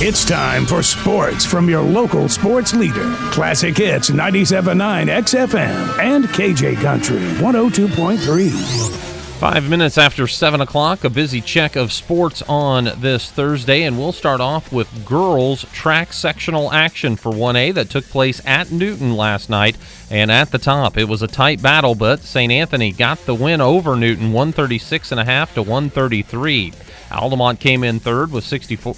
It's time for sports from your local sports leader. Classic Hits 97.9 XFM and KJ Country 102.3. 5 minutes after 7 o'clock, a busy check of sports on this Thursday, and we'll start off with girls track sectional action for 1A that took place at Newton last night. And at the top, it was a tight battle, but St. Anthony got the win over Newton, 136.5 to 133. Altamont came in third with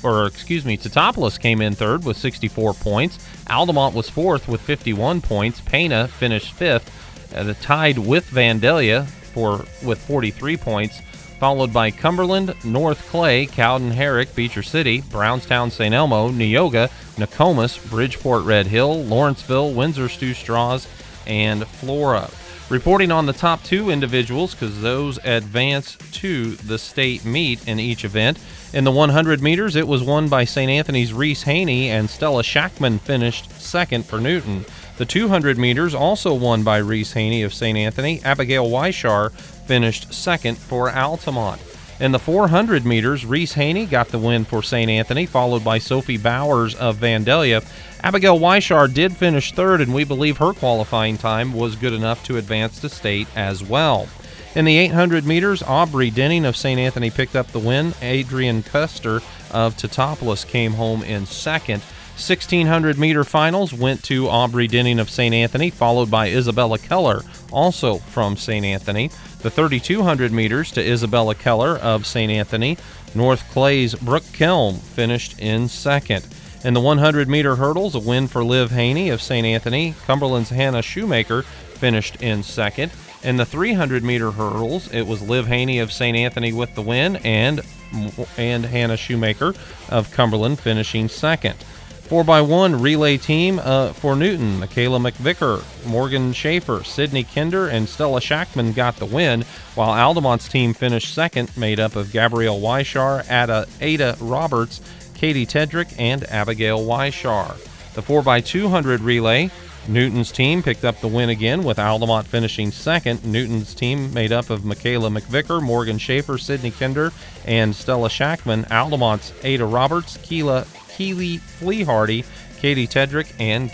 Teutopolis came in third with 64 points. Altamont was fourth with 51 points. Pana finished fifth, tied with Vandalia with 43 points, followed by Cumberland, North Clay, Cowden Herrick, Beecher City, Brownstown, St. Elmo, Neoga, Nokomis, Bridgeport, Red Hill, Lawrenceville, Windsor, Stu Straws, and Flora. Reporting on the top two individuals, because those advance to the state meet in each event. In the 100 meters, it was won by St. Anthony's Reese Haney, and Stella Shackman finished second for Newton. The 200 meters, also won by Reese Haney of St. Anthony. Abigail Weishar finished second for Altamont. In the 400 meters, Reese Haney got the win for St. Anthony, followed by Sophie Bowers of Vandalia. Abigail Weishar did finish third, and we believe her qualifying time was good enough to advance to state as well. In the 800 meters, Aubrey Denning of St. Anthony picked up the win. Adrian Custer of Teutopolis came home in second. 1,600-meter finals went to Aubrey Denning of St. Anthony, followed by Isabella Keller, also from St. Anthony. The 3,200 meters to Isabella Keller of St. Anthony. North Clay's Brooke Kelm finished in second. In the 100-meter hurdles, a win for Liv Haney of St. Anthony. Cumberland's Hannah Shoemaker finished in second. In the 300-meter hurdles, it was Liv Haney of St. Anthony with the win, and Hannah Shoemaker of Cumberland finishing second. 4x1 relay team for Newton. Michaela McVicker, Morgan Schaefer, Sydney Kinder, and Stella Shackman got the win, while Altamont's team finished second, made up of Gabrielle Weishar, Ada Roberts, Katie Tedrick, and Abigail Weishar. The 4x200 relay, Newton's team picked up the win again, with Altamont finishing second. Newton's team made up of Michaela McVicker, Morgan Schaefer, Sydney Kinder, and Stella Shackman. Altamont's Ada Roberts, Keely Fleehardy, Katie Tedrick, and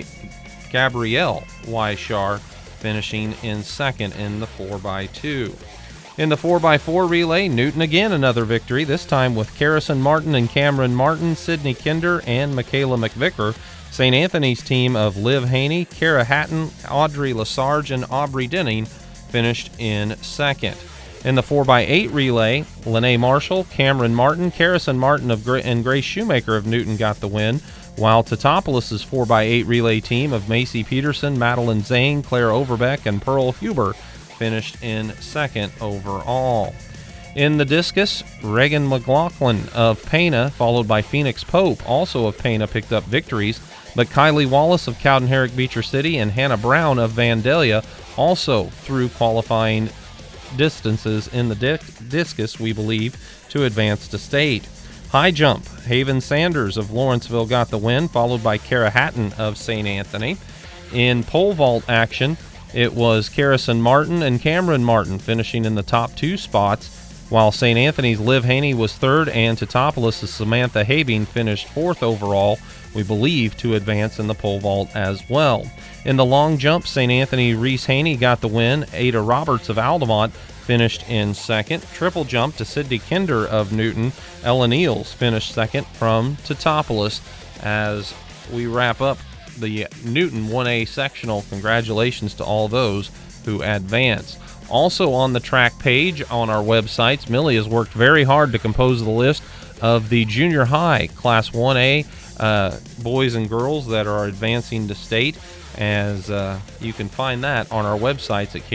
Gabrielle Weishar finishing in second in the 4x2. In the 4x4 relay, Newton again another victory, this time with Carrison Martin and Cameron Martin, Sydney Kinder, and Michaela McVicker. St. Anthony's team of Liv Haney, Kara Hatton, Audrey Lesarge, and Aubrey Denning finished in second. In the 4x8 relay, Lene Marshall, Cameron Martin, Carrison Martin and Grace Shoemaker of Newton got the win, while Teutopolis' 4x8 relay team of Macy Peterson, Madeline Zane, Claire Overbeck, and Pearl Huber finished in second overall. In the discus, Reagan McLaughlin of Pana, followed by Phoenix Pope, also of Pana, picked up victories, but Kylie Wallace of Cowden Herrick Beecher City and Hannah Brown of Vandalia also threw qualifying distances in the discus, we believe, to advance to state. High jump, Haven Sanders of Lawrenceville got the win, followed by Kara Hatton of St. Anthony. In pole vault action, it was Carrison Martin and Cameron Martin finishing in the top two spots, while St. Anthony's Liv Haney was third and Teutopolis' Samantha Habing finished fourth overall, we believe, to advance in the pole vault as well. In the long jump, St. Anthony Reese Haney got the win. Ada Roberts of Altamont finished in second. Triple jump to Sydney Kinder of Newton. Ellen Eels finished second from Teutopolis. As we wrap up the Newton 1A sectional, congratulations to all those who advanced. Also on the track page on our websites, Millie has worked very hard to compose the list of the junior high Class 1A boys and girls that are advancing to state, as you can find that on our websites at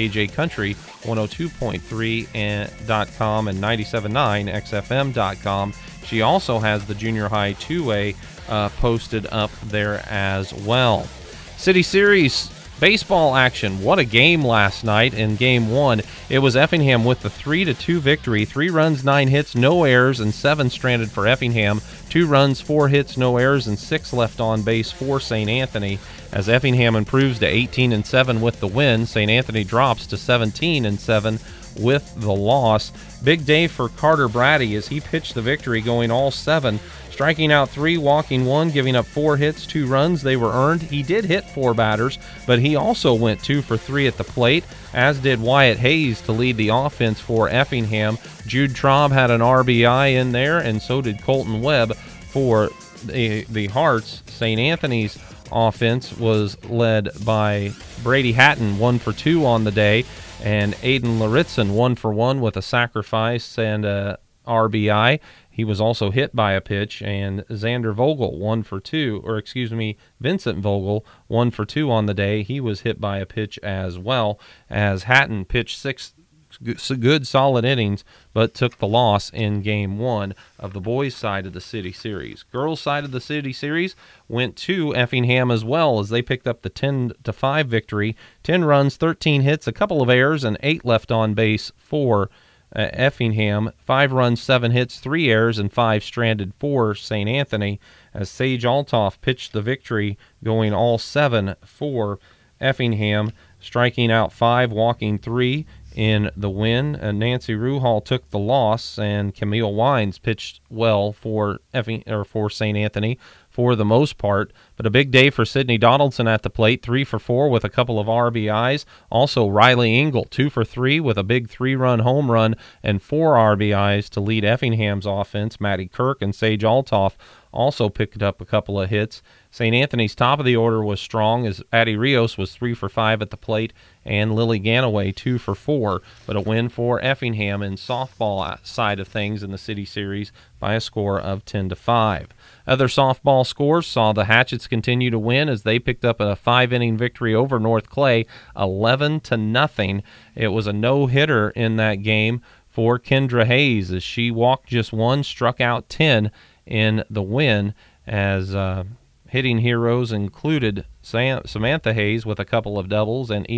kjcountry102.3.com and 97.9xfm.com. She also has the junior high 2A posted up there as well. City Series baseball action. What a game last night in Game 1. It was Effingham with the 3-2 victory. 3 runs, 9 hits, no errors, and 7 stranded for Effingham. 2 runs, 4 hits, no errors, and 6 left on base for St. Anthony. As Effingham improves to 18-7 with the win, St. Anthony drops to 17-7 with the loss. Big day for Carter Brady as he pitched the victory, going all 7, striking out 3, walking 1, giving up 4 hits, 2 runs. They were earned. He did hit 4 batters, but he also went 2 for 3 at the plate, as did Wyatt Hayes to lead the offense for Effingham. Jude Traub had an RBI in there, and so did Colton Webb for the Hearts. St. Anthony's offense was led by Brady Hatton, 1 for 2 on the day, and Aiden Laritzen, 1 for 1 with a sacrifice and a RBI. He was also hit by a pitch, and Xander Vogel, Vincent Vogel, 1 for 2 on the day. He was hit by a pitch as well, as Hatton pitched 6 good solid innings, but took the loss in Game 1 of the boys' side of the City Series. Girls' side of the City Series went to Effingham as well, as they picked up the 10-5 victory. 10 runs, 13 hits, a couple of errors, and 8 left on base for Effingham. 5 runs, 7 hits, 3 errors, and 5 stranded for St. Anthony, as Sage Altoff pitched the victory, going all 7 for Effingham, striking out 5, walking 3 in the win. Nancy Ruhal took the loss, and Camille Wines pitched well for St. Anthony for the most part. But a big day for Sydney Donaldson at the plate, 3 for 4 with a couple of RBIs. Also Riley Engel, 2 for 3 with a big 3-run home run and 4 RBIs to lead Effingham's offense. Maddie Kirk and Sage Altoff also picked up a couple of hits. St. Anthony's top of the order was strong, as Addie Rios was 3 for 5 at the plate, and Lily Ganaway 2 for 4. But a win for Effingham in softball side of things in the City Series by a score of 10-5. Other softball scores saw the Hatchets continue to win as they picked up a 5-inning victory over North Clay, 11-0. It was a no-hitter in that game for Kendra Hayes, as she walked just 1, struck out 10 in the win, as hitting heroes included Samantha Hayes with a couple of doubles, and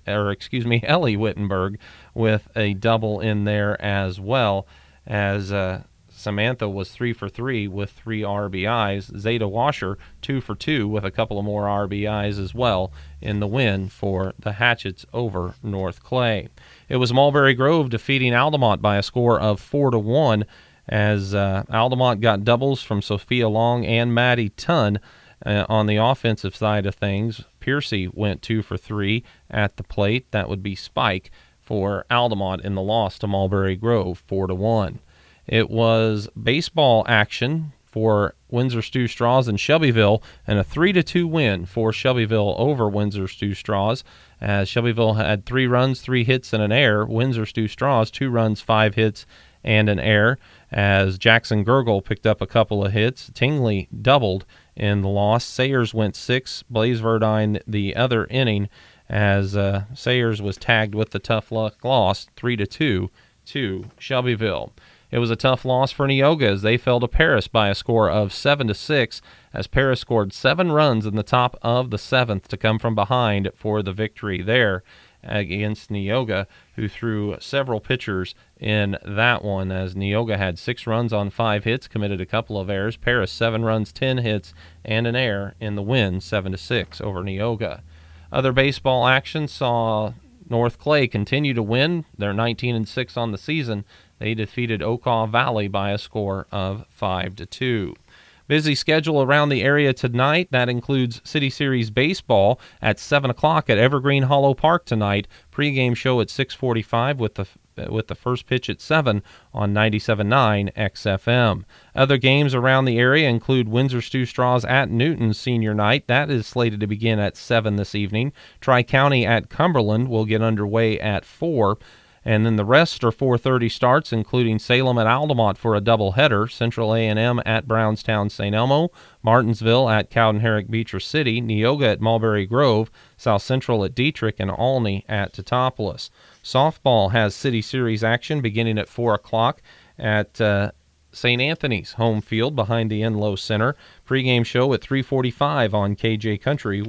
Ellie Wittenberg with a double in there as well, as Samantha was 3 for 3 with 3 RBIs. Zeta Washer 2 for 2 with a couple of more RBIs as well in the win for the Hatchets over North Clay. It was Mulberry Grove defeating Altamont by a score of 4-1, as Altamont got doubles from Sophia Long and Maddie Tunn on the offensive side of things. Piercy went 2 for 3 at the plate. That would be Spike for Altamont in the loss to Mulberry Grove, 4-1. It was baseball action for Windsor Stew Straws and Shelbyville, and a 3-2 win for Shelbyville over Windsor Stew Straws, as Shelbyville had 3 runs, 3 hits, and an error. Windsor Stew Straws 2 runs, 5 hits, and an error, as Jackson Gergel picked up a couple of hits. Tingley doubled in the loss. Sayers went 6, Blaze Verdine the other inning, as Sayers was tagged with the tough luck loss, 3-2 to Shelbyville. It was a tough loss for Neoga as they fell to Paris by a score of 7-6, as Paris scored 7 runs in the top of the 7th to come from behind for the victory there against Neoga, who threw several pitchers in that one, as Neoga had 6 runs on 5 hits, committed a couple of errors. Paris 7 runs, 10 hits, and an error in the win, 7-6 over Neoga. Other baseball action saw North Clay continue to win. They're 19-6 on the season. They defeated Okaw Valley by a score of 5-2. Busy schedule around the area tonight. That includes City Series baseball at 7 o'clock at Evergreen Hollow Park tonight. Pre-game show at 6:45 with the first pitch at 7 on 97.9 XFM. Other games around the area include Windsor Stew Straws at Newton Senior Night. That is slated to begin at 7 this evening. Tri-County at Cumberland will get underway at 4. And then the rest are 4:30 starts, including Salem at Altamont for a doubleheader, Central A&M at Brownstown St. Elmo, Martinsville at Cowden Herrick Beecher City, Neoga at Mulberry Grove, South Central at Dietrich, and Olney at Teutopolis. Softball has City Series action beginning at 4 o'clock at St. Anthony's home field behind the Enlow Center. Pre-game show at 3:45 on KJ Country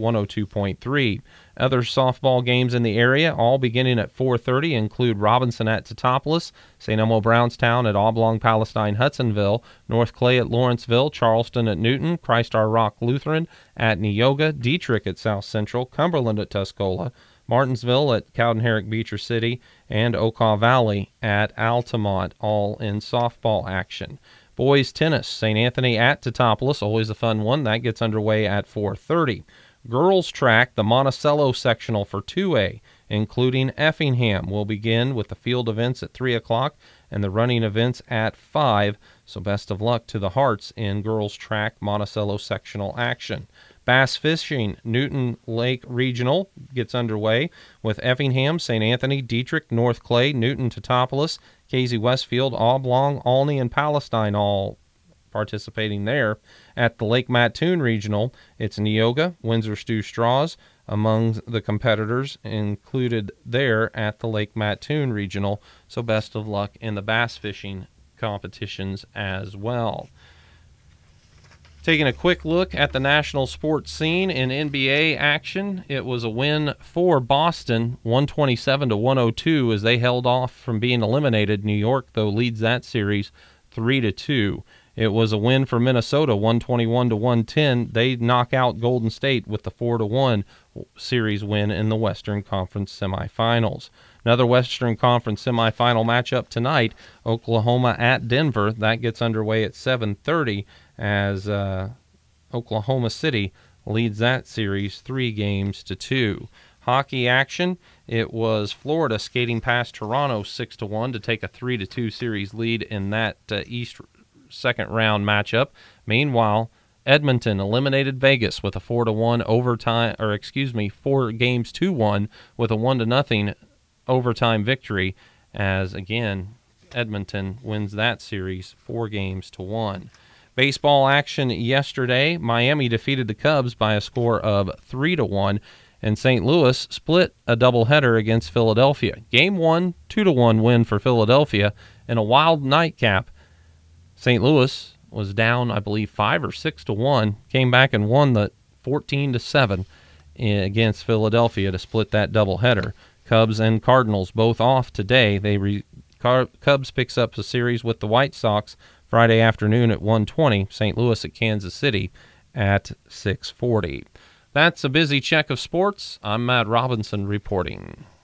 102.3. Other softball games in the area, all beginning at 4:30, include Robinson at Teutopolis, St. Elmo Brownstown at Oblong Palestine Hudsonville, North Clay at Lawrenceville, Charleston at Newton, Christ Our Rock Lutheran at Neoga, Dietrich at South Central, Cumberland at Tuscola, Martinsville at Cowden-Herrick Beecher City, and Okaw Valley at Altamont, all in softball action. Boys tennis, St. Anthony at Teutopolis, always a fun one. That gets underway at 4:30. Girls track, the Monticello sectional for 2A, including Effingham, will begin with the field events at 3 o'clock and the running events at 5. So best of luck to the Hearts in girls track Monticello sectional action. Bass fishing, Newton Lake Regional gets underway with Effingham, St. Anthony, Dietrich, North Clay, Newton, Teutopolis, Casey Westfield, Oblong, Olney, and Palestine all participating there. At the Lake Mattoon Regional, it's Neoga, Windsor Stew Straws among the competitors included there at the Lake Mattoon Regional. So best of luck in the bass fishing competitions as well. Taking a quick look at the national sports scene in NBA action, it was a win for Boston, 127-102, as they held off from being eliminated. New York, though, leads that series 3-2. It was a win for Minnesota, 121-110. They knock out Golden State with the 4-1 series win in the Western Conference semifinals. Another Western Conference semifinal matchup tonight, Oklahoma at Denver. That gets underway at 7:30 as Oklahoma City leads that series 3-2. Hockey action, it was Florida skating past Toronto 6-1 to take a 3-2 series lead in that East second round matchup. Meanwhile, Edmonton eliminated Vegas with a 4-1 overtime, 4-1 with a 1-0 overtime victory, as again Edmonton wins that series 4-1. Baseball action yesterday, Miami defeated the Cubs by a score of 3-1, and St. Louis split a doubleheader against Philadelphia. Game 1, 2-1 win for Philadelphia in a wild nightcap. St. Louis was down, I believe, 5 or 6-1, came back and won the 14-7 against Philadelphia to split that doubleheader. Cubs and Cardinals both off today. Cubs picks up the series with the White Sox Friday afternoon at 1:20. St. Louis at Kansas City at 6:40. That's a busy check of sports. I'm Matt Robinson reporting.